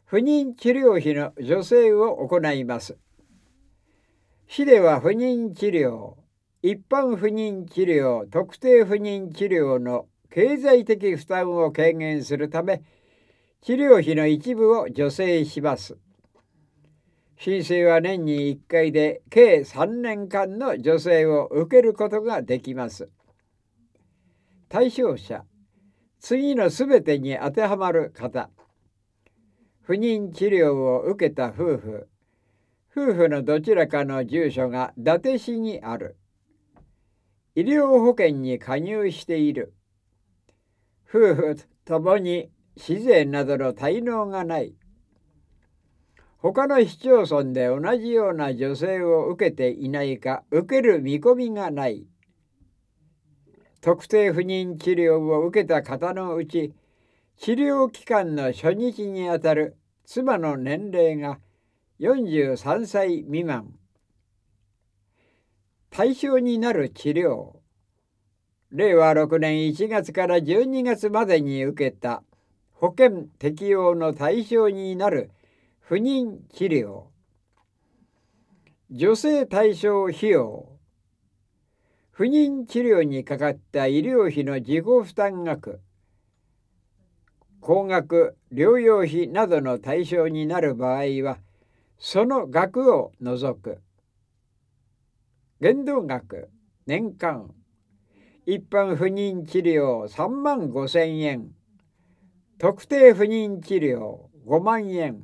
不妊治療費の助成を行います。市では不妊治療、一般不妊治療、特定不妊治療の経済的負担を軽減するため、治療費の一部を助成します。申請は年に1回で計3年間の助成を受けることができます。対象者、次のすべてに当てはまる方。不妊治療を受けた夫婦のどちらかの住所が伊達市にある。医療保険に加入している。夫婦ともに死税などの滞納がない。他の市町村で同じような助成を受けていないか受ける見込みがない。特定不妊治療を受けた方のうち、治療期間の初日にあたる妻の年齢が43歳未満。対象になる治療。令和6年1月から12月までに受けた保険適用の対象になる不妊治療。助成対象費用。不妊治療にかかった医療費の自己負担額、高額療養費などの対象になる場合は、その額を除く。限度額、年間。一般不妊治療3万5,000円。特定不妊治療5万円。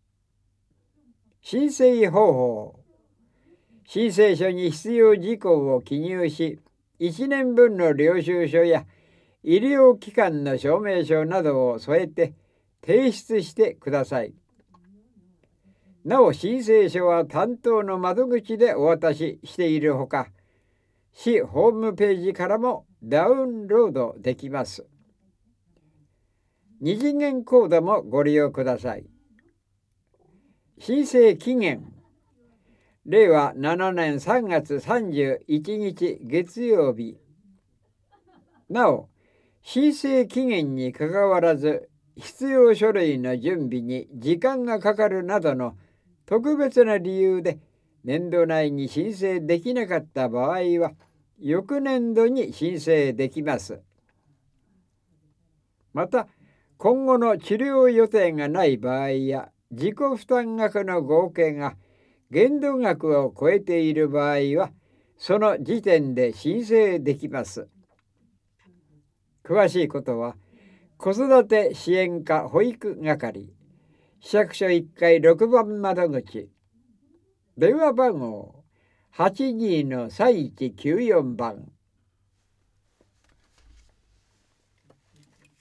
申請方法。申請書に必要事項を記入し、1年分の領収書や医療機関の証明書などを添えて提出してください。なお、申請書は担当の窓口でお渡ししているほか、市ホームページからもダウンロードできます。二次元コードもご利用ください。申請期限。令和7年3月31日月曜日。なお、申請期限にかかわらず、必要書類の準備に時間がかかるなどの特別な理由で年度内に申請できなかった場合は、翌年度に申請できます。また、今後の治療予定がない場合や、自己負担額の合計が限度額を超えている場合は、その時点で申請できます。詳しいことは、子育て支援課保育係、市役所1階6番窓口、電話番号 82-3194 番。